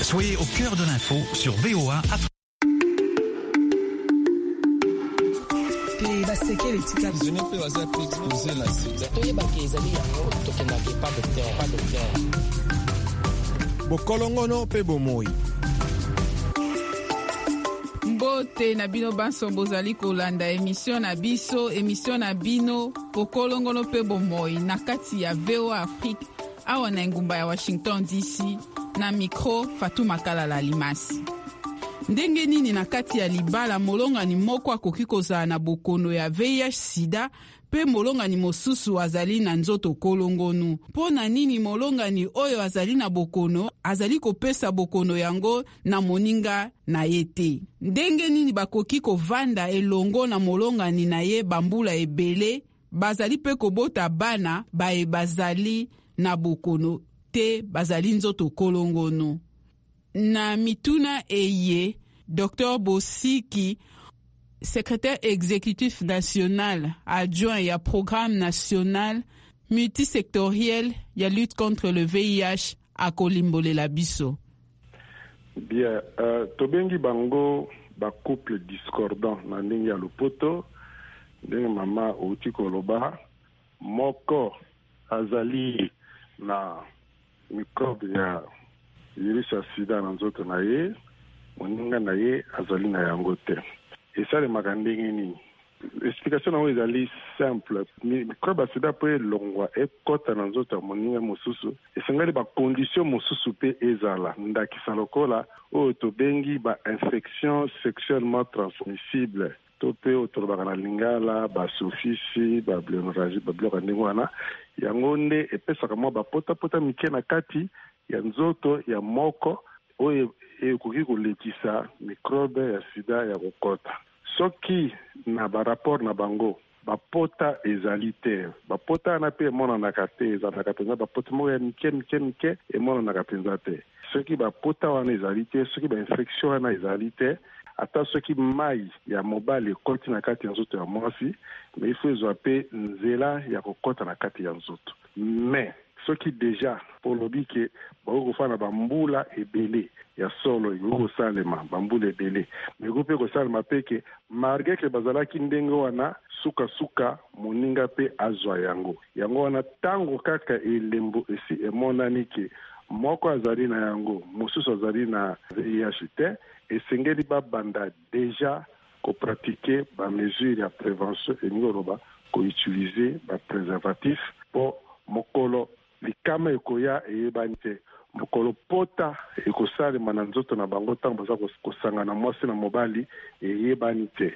Soyez au cœur de l'info sur VOA. Bokolongono pe bomoi. Mbote na bino banso bozali kolanda émission na bino bokolongono pe bomoi na kati ya VOA Afrique awa na ngumba ya Washington DC na micro Fatuma Kalala Limasi. Ndenge nini na kati ya libala molongani moko akoki kozala na bokono ya VIH sida pe molongani mosusu azali na nzoto kolongonu. Pona nini molongani oyo azali na bokono azali kopesa bokono yango na moninga na yete? Ndenge nini bakoki kovanda elongo na molongani na ye bambula ebele bazali pe kobota bana bae bazali na bokono te bazali nzoto kolongonu? Na mituna eye Dr. Bosiki, secrétaire exécutif national adjoint ya programme national multisectoriel ya lutte contre le VIH à Kolimbolela biso. Bien, tobengi bango ba couple discordant na ndenge ya lopoto ndenge mama outi koloba moko azali na microbe ya virus ya sida na nzoto na ye moninga na ye azali na yango te. Esalemaka ndenge nini? Explication nango ezali simple. Microbe ya sida po elongwa ekota na nzoto ya moninga mosusu esengeli bacondition mosusu pe ezala ndakisa lokola oyo tobengi bainfection sexuellement transmissible to pe oyo tolobaka na lingala basofisi bablénorragie babiloko ndenge wana yango nde epesaka mwa bapotapota mike na kati ya nzoto ya moko oyo ekoki kolekisa microbe ya sida ya kokota. Soki na barapport na bango bapota ezali te, bapota wana pe emonanaka te, ezalaka mpenza bapota moko ya mike emonanaka mpenza te. Soki bapota wana ezali te, soki bainfection wana ezali te, ata soki mai ya mobali ekoti na kati ya nzoto ya mwasi, me ifo ezwa pe nzela ya kokota na kati ya nzoto. Mais soki deja polobi ke bakokofana bambula ebele ya solo ekokosalema bambula ebele mekope kosalema pe ke malgré ke bazalaki ndenge wana suka moninga pe azwa yango wana tango kaka elembo esi emonani ke moko azali na yango mosusu azali na VIH te esengeli babanda deja kopratike bamesure ya prévention eningi oloba koutilize bapréservatif po mokolo likama ekoya eyebani te mokolo pota ekosalema na nzoto na bango ntango baza kosangana mwasi na mobali eyebani te.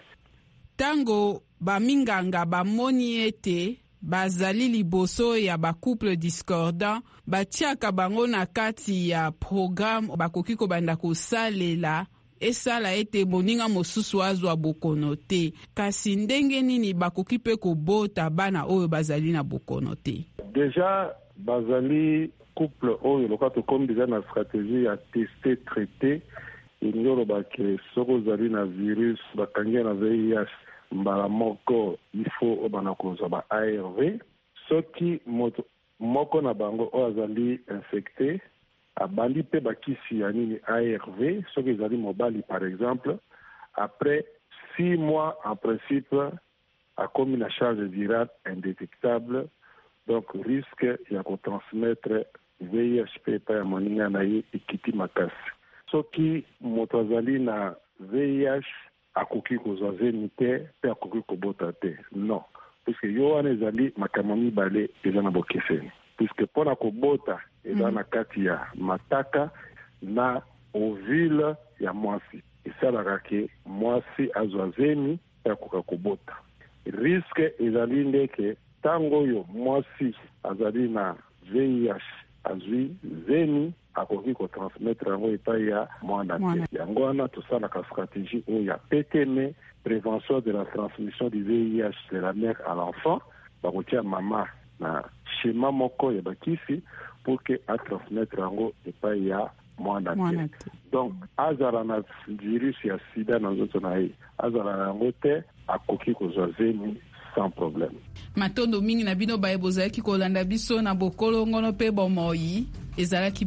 Tango baminganga bamoni ete bazali liboso ya bacouple discordant batiaka bango na kati ya programme bakoki kobanda kosalela esala ete moninga mosusu azwa bokono te. Kasi ndenge nini bakoki pe kobota bana oyo bazali na bokono te? Deja bazali couple oyo loka tokomi deja na stratégie ya tester traité ingolo bake soko zali na virus bakangi na VIH mbala moko ifo obana kozwa ba ARV soki moko na bango oyo azali infecté abandi pe bakisi ya nini ARV soki ezali mobali par exemple après 6 mois en principe akomi na charge virale indétectable. Donc, risque ya kotransmettre VIH pe pa ya moninga na ye ekiti makasi. Soki moto azali na VIH akoki kozwa zemi te pe akoki kobota te. Non. Puisque yo wana ezali makambo mibale eza na bokeseni. Puisque mpona kobota eza na kati ya mataka na ovule ya mwasi. Esalaka ke mwasi azwa zemi pe akoka kobota. Risque ezali ndeke tango oyo mwasi azali na VIH azwi zemi akoki kotransmettre yango epai ya mwana te. Yango wana tosalaka stratégie oyo ya PTM, prévention de la transmission du VIH de la mère à l'enfant, bakotia mama na schéma moko ya bakisi pour que atransmettre yango epai ya mwana te. Donc azala na virus ya sida na nzoto na ye azala na yango te akoki kozwa zemi sans problème. Matondo mingi na bino baye bozalaki kolanda biso na bokolongono pe bomoi ezalaki